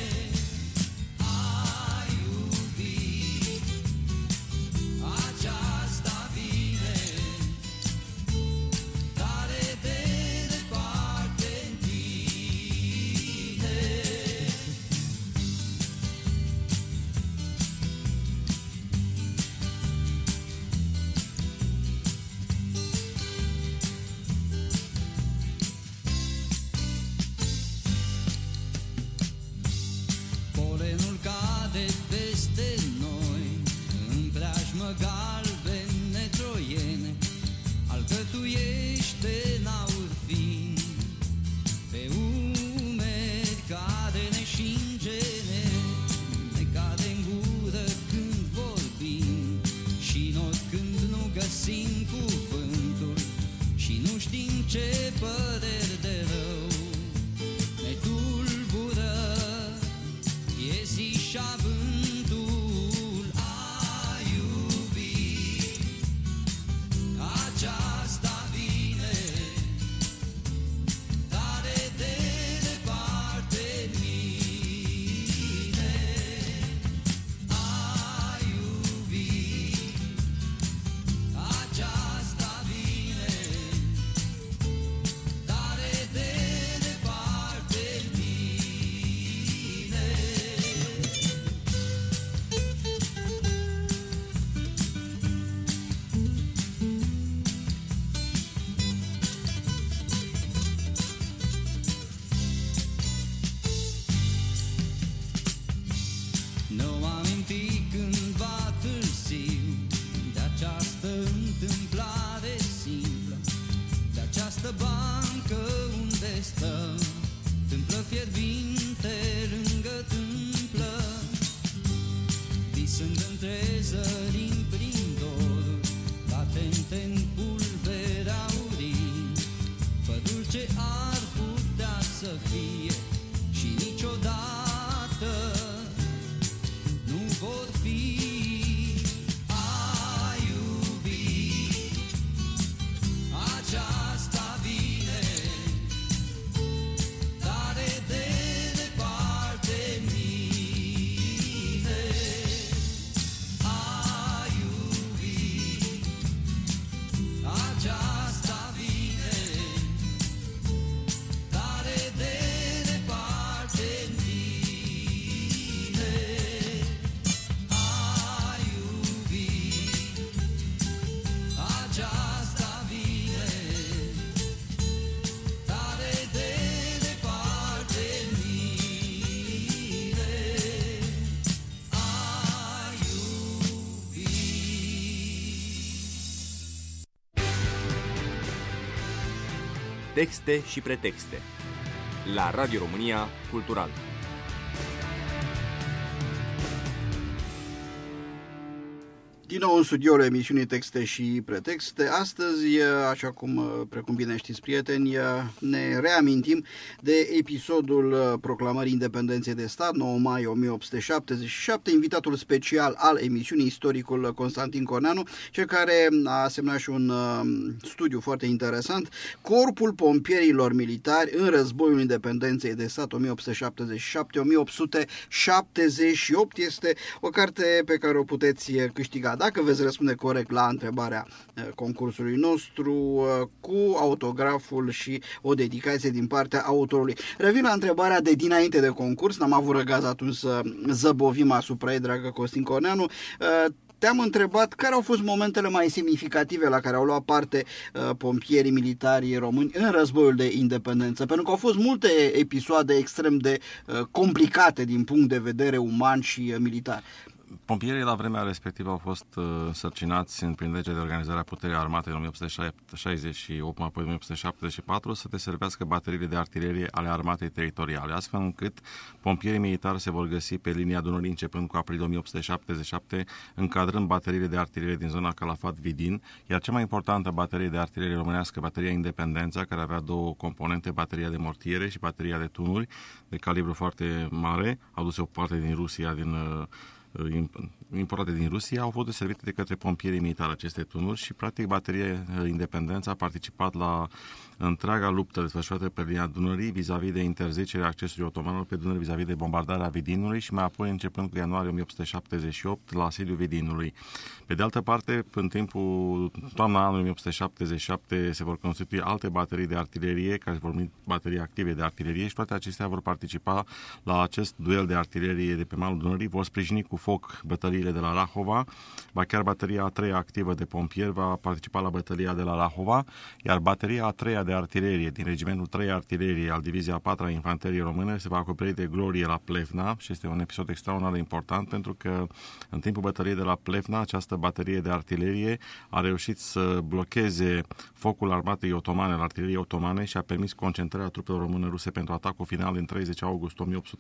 Aceasta trezărim prin dor, latente-n pulbere aurii, păduri ce ar putea să fie și niciodată nu vor fi. A iubi, aceasta vine tare de departe mine. A iubi, aceasta vine tare de departe mine. A iubi, aceasta vine tare de departe mine. A iubi. Texte și pretexte la Radio România Cultural. Din nou în studioul emisiunii Texte și Pretexte. Astăzi, așa cum precum bine știți, prieteni, ne reamintim de episodul proclamării independenței de stat, 9 mai 1877. Invitatul special al emisiunii, istoricul Constantin Corneanu, cel care a semnat și un studiu foarte interesant, Corpul Pompierilor Militari în Războiul Independenței de stat 1877-1878. Este o carte pe care o puteți câștiga dacă veți răspunde corect la întrebarea concursului nostru, cu autograful și o dedicație din partea autorului. Revin la întrebarea de dinainte de concurs, n-am avut răgaz atunci să zăbovim asupra ei, dragă Costin Corneanu. Te-am întrebat care au fost momentele mai semnificative la care au luat parte pompierii militari români în războiul de independență, pentru că au fost multe episoade extrem de complicate din punct de vedere uman și militar. Pompierii la vremea respectivă au fost însărcinați prin legea de organizare a puterii armate în 1868, apoi 1874, să deservească bateriile de artilerie ale armatei teritoriale, astfel încât pompierii militari se vor găsi pe linia Dunării începând cu aprilie 1877, încadrând bateriile de artilerie din zona Calafat-Vidin, iar cea mai importantă baterie de artilerie românească, bateria Independența, care avea două componente, bateria de mortiere și bateria de tunuri, de calibru foarte mare, aduse o parte din Rusia, importate din Rusia, au fost deservite de către pompierii militari aceste tunuri și practic bateria Independența a participat la întreaga luptă desfășurată pe linia Dunării vis-a-vis de interzicerea accesului otomanilor pe Dunăre, vis-a-vis de bombardarea Vidinului și mai apoi începând cu ianuarie 1878 la asediul Vidinului. Pe de altă parte, în timpul toamna anului 1877 se vor constitui alte baterii de artilerie care vor numi baterii active de artilerie și toate acestea vor participa la acest duel de artilerie de pe malul Dunării, vor sprijini cu foc bătăliile de la Rahova, ba chiar bateria a treia activă de pompieri va participa la bătălia de la Rahova, iar bateria a treia de artilerie din regimentul 3 artilerie al divizia 4 a infanteriei române se va acoperi de glorie la Plevna și este un episod extraordinar de important pentru că în timpul bătăliei de la Plevna această baterie de artilerie a reușit să blocheze focul armatei otomane, la artileriei otomane și a permis concentrarea trupelor române ruse pentru atacul final din 30 august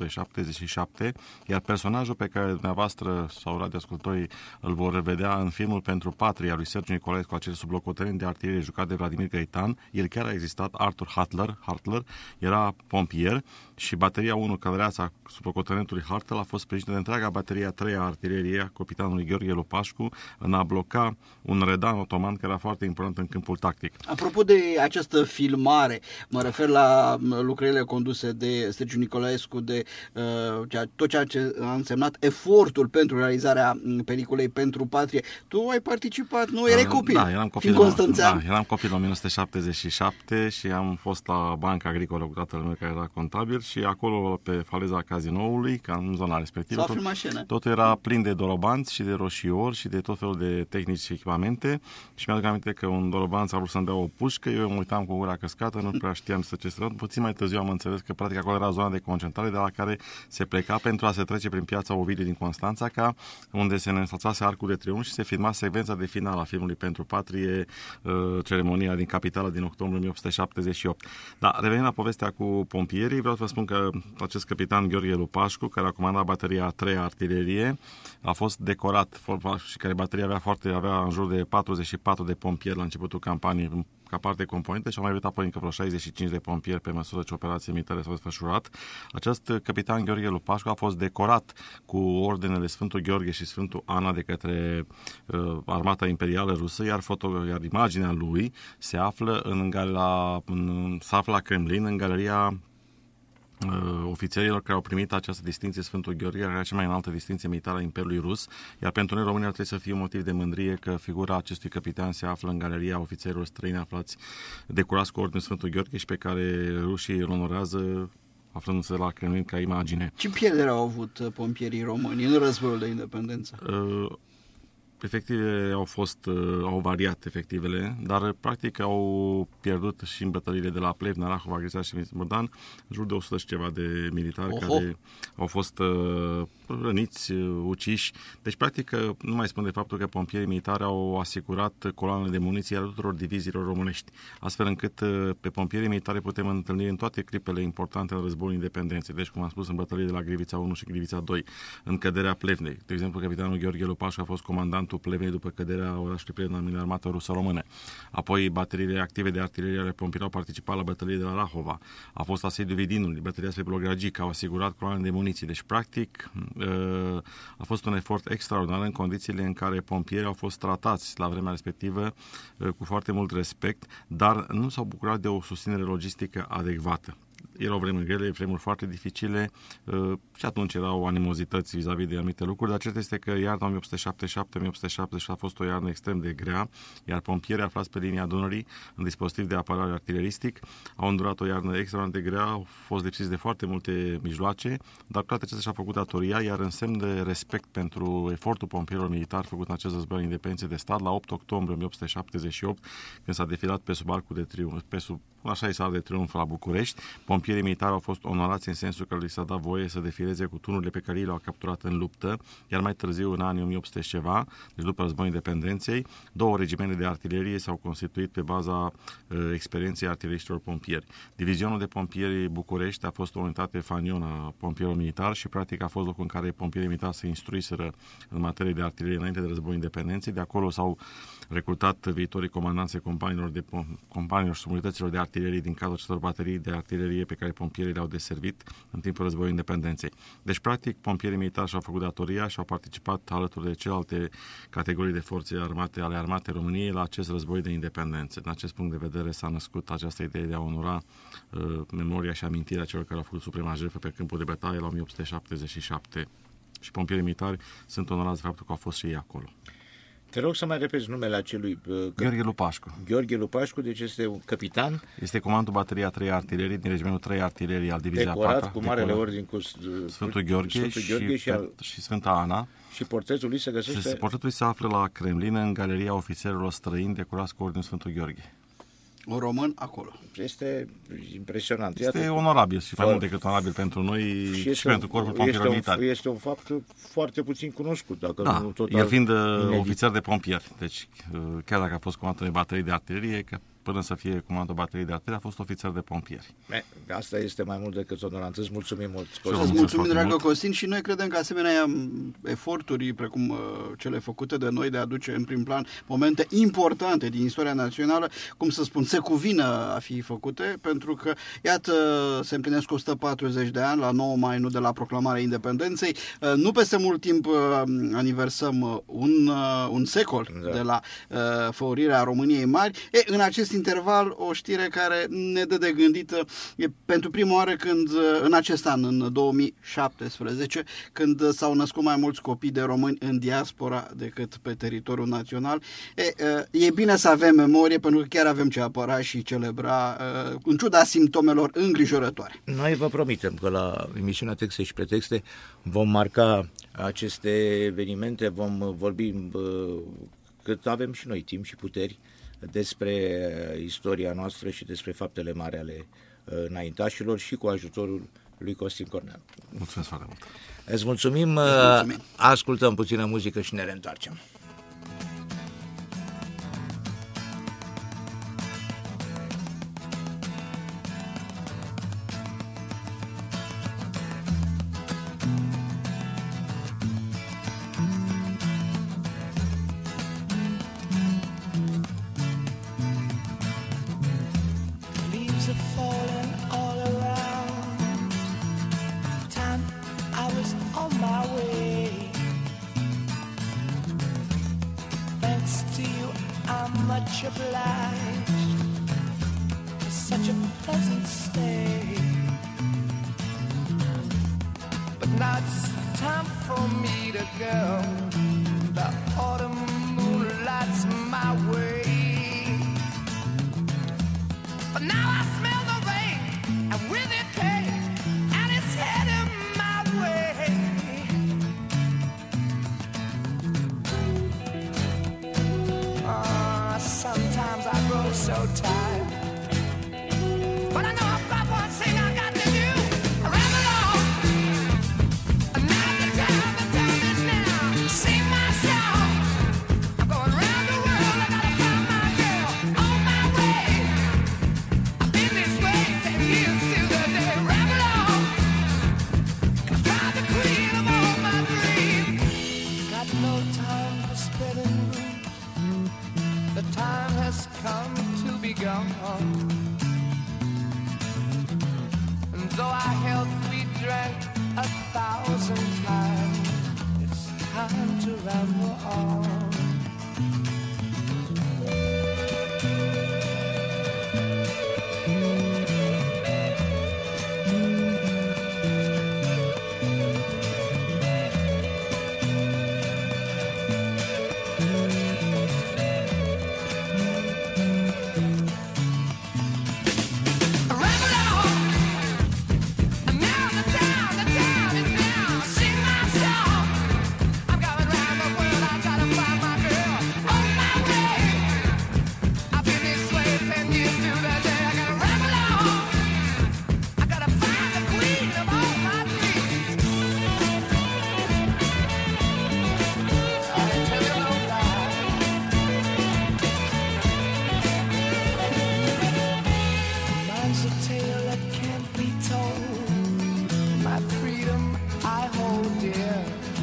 1877, iar personajul pe care dumneavoastră sau radioascultorii îl vor revedea în filmul Pentru Patria lui Sergiu Nicolescu, acel sublocotenent de artilerie jucat de Vladimir Găitan, el chiar a existat, Arthur Hartler, era pompier și bateria 1, călăreața sublocotenentului Hartler, a fost sprijinită de întreaga baterie a 3 a artileriei a capitanului Gheorghe Lupașcu în a bloca un redan otoman care era foarte important în câmpul tactic. Apropo de această filmare, mă refer la lucrările conduse de Sergiu Nicolescu, de tot ceea ce a însemnat efortul pentru realizarea peliculei Pentru Patrie. Tu ai participat, nu? Erai copil. Da, eram copil. Eram copil în 1977 și am fost la Banca Agricolă cu tatăl meu care era contabil și acolo pe faleza Cazinoului, ca în zona respectivă, tot era plin de dorobanți și de roșiori și de tot felul de tehnici și echipamente și mi-aduc aminte că un dorobanț a vrut să-mi dea o pușcă, eu mă uitam cu gura căscată, nu prea știam să ce să fac. Puțin mai târziu am înțeles că practic acolo era zona de concentrare de la care se pleca pentru a se trece prin piața Ovidiu din Constanța Franța, unde se înălțase Arcul de Triunf și se filma secvența de final a filmului Pentru Patrie, ceremonia din capitală din octombrie 1878. Dar revenind la povestea cu pompierii, vreau să vă spun că acest capitan Gheorghe Lupașcu, care a comandat bateria a 3-a artilerie, a fost decorat și care bateria avea în jur de 44 de pompieri la începutul campaniei ca parte componentă și au mai avut apoi încă vreo 65 de pompieri pe măsură ce operații militare s-au desfășurat. Acest capitan Gheorghe Lupașcu a fost decorat cu ordenele Sfântul Gheorghe și Sfântul Ana de către armata imperială rusă, iar imaginea lui se află la Kremlin, în galeria ofițerilor care au primit această distinție Sfântul Gheorghe, care era cea mai înaltă distinție militară a Imperiului Rus, iar pentru noi români ar trebui să fie un motiv de mândrie că figura acestui capitan se află în galeria ofițerilor străini aflați decorați cu ordinul Sfântul Gheorghe și pe care rușii îl onorează aflându-se la Kremlin ca imagine. Ce pierdere au avut pompierii români în războiul de independență? Efectivele au variat efectivele, dar practic au pierdut și în bătăliile de la Plevna, Rahova, Ghețea și Bădan, în jur de 100 și ceva de militari care au fost răniți, uciși. Deci practic nu mai spun de faptul că pompierii militari au asigurat coloanele de muniție ale tuturor diviziilor românești, astfel încât pe pompierii militari putem întâlni în toate clipele importante ale războiului independenței. Deci, cum am spus, în bătăliile de la Grivița 1 și Grivița 2, în căderea Plevnei. De exemplu, capitanul Gheorghe Lupașcu a fost comandantul Plevnei după căderea orașului Plevna în armata rusă-română. Apoi, bateriile active de artilerie ale pompierilor au participat la bătălie de la Rahova. A fost asediul Vidinului, bătălia spre Blogragic, au asigurat coloane de muniție. Deci, practic, a fost un efort extraordinar în condițiile în care pompierii au fost tratați la vremea respectivă cu foarte mult respect, dar nu s-au bucurat de o susținere logistică adecvată. Erau vremuri grele, vremuri foarte dificile și atunci erau animozități vis-a-vis de anumite lucruri, dar cert este că iarna 1877-1870 a fost o iarnă extrem de grea, iar pompierii aflați pe linia Dunării, în dispozitiv de apărare artileristic, au îndurat o iarnă extraordinar de grea, au fost lipsiți de foarte multe mijloace, dar toate acestea și-a făcut datoria, iar în semn de respect pentru efortul pompierilor militari făcut în acest război independenței de stat, la 8 octombrie 1878, când s-a defilat pe sub Arcul de Triunf, așa e sala de triumf la București, pompierii militari au fost onorați în sensul că li s-a dat voie să defileze cu tunurile pe care ei le-au capturat în luptă, iar mai târziu, în anii 1800 și ceva, deci după războiul independenței, 2 regimente de artilerie s-au constituit pe baza experienței artileriștilor pompieri. Divizionul de pompieri București a fost o unitate fanionă a pompierilor militari și practic a fost locul în care pompierii militari se instruiseră în materie de artilerie înainte de războiul independenței. De acolo s-au recrutat viitorii comandanți companiilor și unităților de artilerie din cadrul acestor baterii de artilerie pe care pompierii le-au deservit în timpul războiului independenței. Deci, practic, pompierii militari și-au făcut datoria și au participat alături de celelalte categorii de forțe armate ale armatei României la acest război de independență. Din acest punct de vedere s-a născut această idee de a onora memoria și amintirea celor care au făcut suprema jertfă pe câmpul de bătaie la 1877. Și pompierii militari sunt onorați de faptul că au fost și ei acolo. Te rog să mai repeți numele acelui... Gheorghe Lupașcu. Gheorghe Lupașcu, deci este un capitan... Este comandul bateria 3 artilerie din regimentul 3 artilerie al divizia 4. Decorat cu marele ordin cu Sfântul Gheorghe, și Sfânta Ana. Și portretul lui se găsește... Portretul lui se află la Kremlin, în galeria ofițerilor străini decorați cu ordinul Sfântul Gheorghe. Un român acolo. Este impresionant. Este onorabil și mai mult decât onorabil pentru noi și pentru corpul pompierilor militari. Este un fapt foarte puțin cunoscut. Dacă da, nu total el fiind ofițer de pompieri. Deci, chiar dacă a fost comandant de baterii de artilerie, că până să fie comandant baterii de artilerie, a fost ofițer de pompieri. Asta este mai mult decât onorant. Îți mulțumim mult. Îți mulțumim, dragă Costin, și noi credem că asemenea eforturi precum cele făcute de noi de a aduce în prim plan momente importante din istoria națională, cum să spun, se cuvină a fi făcute, pentru că, iată, se împlinesc 140 de ani, la 9 mai, nu de la proclamarea independenței. Nu peste mult timp aniversăm un secol de la făurirea României Mari. În acest interval, o știre care ne dă de gândit pentru prima oară când, în acest an, în 2017, când s-au născut mai mulți copii de români în diaspora decât pe teritoriul național. E bine să avem memorie, pentru că chiar avem ce apăra și celebra, în ciuda simptomelor îngrijorătoare. Noi vă promitem că la emisiunea Texte și Pretexte vom marca aceste evenimente, vom vorbi cât avem și noi timp și puteri despre istoria noastră și despre faptele mari ale înaintașilor și cu ajutorul lui Costin Cornel. Mulțumesc foarte mult. Îți mulțumim, mulțumim. ascultăm puțină muzică și ne reîntoarcem. Leaves are falling all around. Time I was on my way. Thanks to you, I'm much obliged for such a pleasant stay. But now it's time for me to go. The autumn moonlight's my way. But now I smell the rain, and with it pain, and it's heading my way. Sometimes I grow so tired, but I know I've got one thing I got to do. I ramble on, and now the time is now. Sing my song. I'm going round the world. I gotta find my girl on my way. I've been this way 10 years till the day. Ramble on, and find the queen of all my dreams. Got no time for spreading rumors. The time has come to be gone. And though our health we drank 1,000 times, it's time to ramble on. Ramble on, and now the time is now. Sing my song. I'm going round the world. I gotta find my girl on my way. I've been this way 10 years to the day. I gotta ramble on. I gotta find the queen of all my dreams. I tell you no lie. Mine's a tale that can't be told. My freedom I hold dear.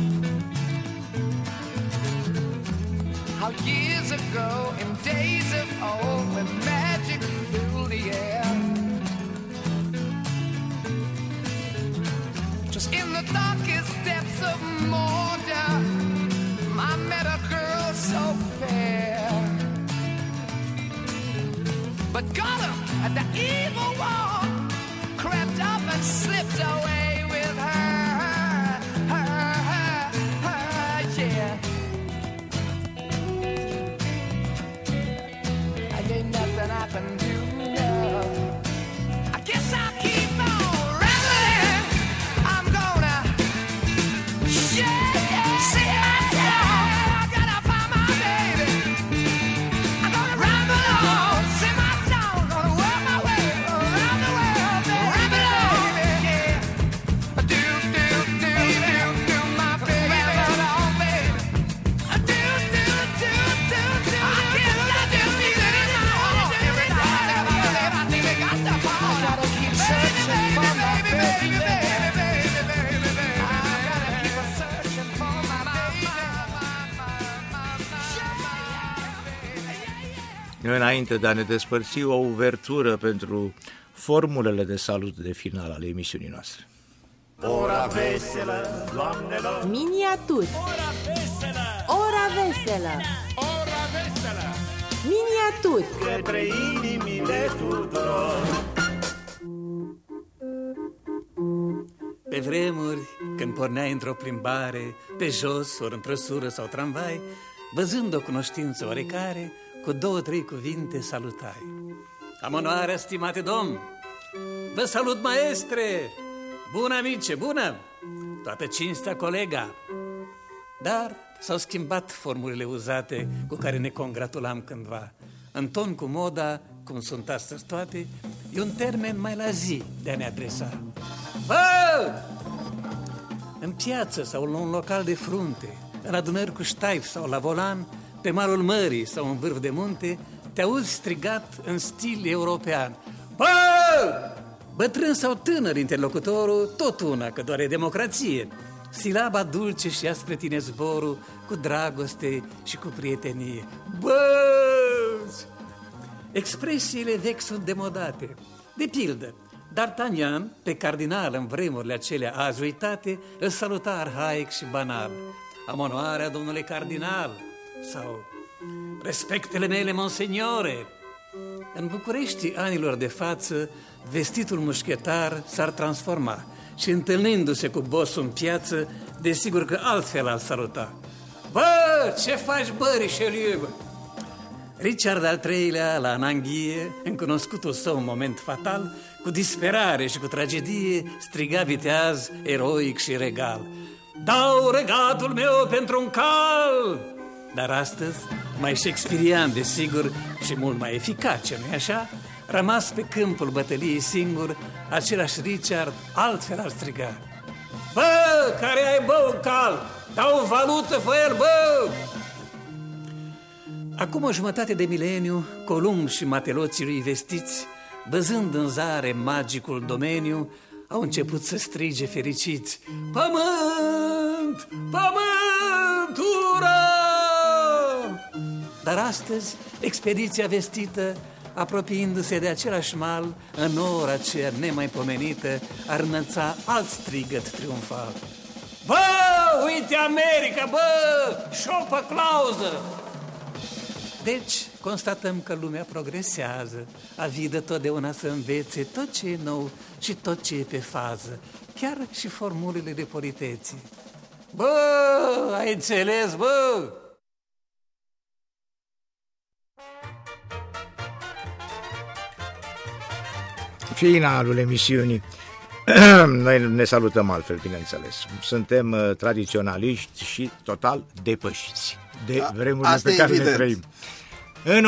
How years ago, in days of old, when magic filled the air, just in the darkest depths of Mordor, I met a girl so fair. But Gollum and the evil one crept up and slipped away with her, yeah. And ain't nothing I can do, no. I guess I'll keep on rambling. I'm gonna sing myself. I gotta find my baby. I'm gonna ramble on, sing my song, gonna work my way around the world, ramble on, yeah. Do my baby, ramble on, baby. Do. I guess I just need it in my heart every time. I think I got to find. I gotta keep searching for my baby. I gotta keep searching for my baby. Înainte de a ne despărți, o uvertură pentru formulele de salut de final ale emisiunii noastre. Miniaturi. Ora veselă. Miniaturi. Pe vremuri, când porneai într-o plimbare, pe jos, ori în trăsură sau tramvai, văzând o cunoștință oarecare, cu 2-3 cuvinte salutai. Am onoarea, stimate domn! Vă salut, maestre! Bună, amice, bună! Toată cinstea, colega! Dar s-au schimbat formurile uzate cu care ne congratulam cândva. În ton cu moda, cum sunt astăzi toate, e un termen mai la zi de a ne adresa. Bă! În piață sau în un local de frunte, în adunări cu ștaif sau la volan, pe malul mării sau în vârf de munte, te auzi strigat în stil european. Bă! Bătrân sau tânăr interlocutorul, tot una, că doar e democrație. Silaba dulce și aspre tine zborul, cu dragoste și cu prietenie. Bă! Expresiile vechi sunt demodate. De pildă, D'Artagnan, pe cardinal în vremurile acelea azi uitate, îl saluta arhaic și banal. Am onoarea, domnule cardinal, sau respectele mele, monseignore. În București anilor de față, vestitul mușchetar s-ar transforma și întâlnindu-se cu bossul în piață, desigur că altfel al saluta. Bă, ce faci, bă, Richelieu? Richard al III-lea, la Ananghie, în cunoscutul său moment fatal, cu disperare și cu tragedie, striga viteaz, eroic și regal. Dau regatul meu pentru un cal! Dar astăzi, mai shakespearian, desigur, și mult mai eficace, nu-i așa? Rămas pe câmpul bătăliei singur, același Richard altfel ar striga. Bă, care ai, bă, un cal? Dau valută pe el, bă! Acum o jumătate de mileniu, Columb și mateloții lui vestiți, văzând în zare magicul domeniu, au început să strige fericiți. Pământ! Pământ! Ura! Dar astăzi, expediția vestită, apropiindu-se de același mal, în ora aceea nemaipomenită, ar înălța alt strigăt triumfal. Bă, uite America, bă! Șopă clauză! Deci, constatăm că lumea progresează, avidă totdeauna să învețe tot ce e nou și tot ce e pe fază, chiar și formulele de politețe. Bă, ai înțeles, bă? Finalul emisiunii. Noi ne salutăm altfel, bineînțeles. Suntem tradiționaliști și total depășiți de vremurile pe care le trăim. În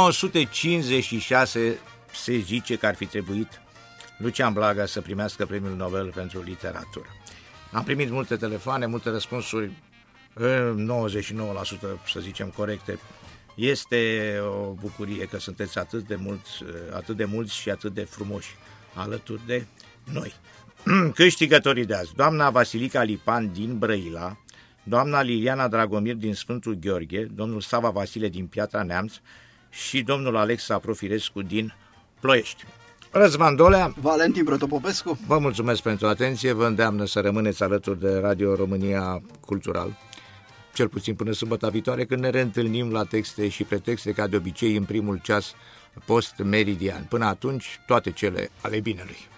1956 se zice că ar fi trebuit Lucian Blaga să primească Premiul Nobel pentru literatură. Am primit multe telefoane, multe răspunsuri, 99% să zicem corecte. Este o bucurie că sunteți atât de mulți și atât de frumoși alături de noi. Câștigătorii de azi: doamna Vasilica Lipan din Brăila, doamna Liliana Dragomir din Sfântul Gheorghe, domnul Sava Vasile din Piatra Neamț și domnul Alexa Profirescu din Ploiești. Răzvan Dolea, Valentin Protopopescu. Vă mulțumesc pentru atenție, vă îndeamnă să rămâneți alături de Radio România Cultural, cel puțin până sâmbătă viitoare, când ne reîntâlnim la texte și pretexte, ca de obicei, în primul ceas post-meridian. Până atunci, toate cele ale binelui.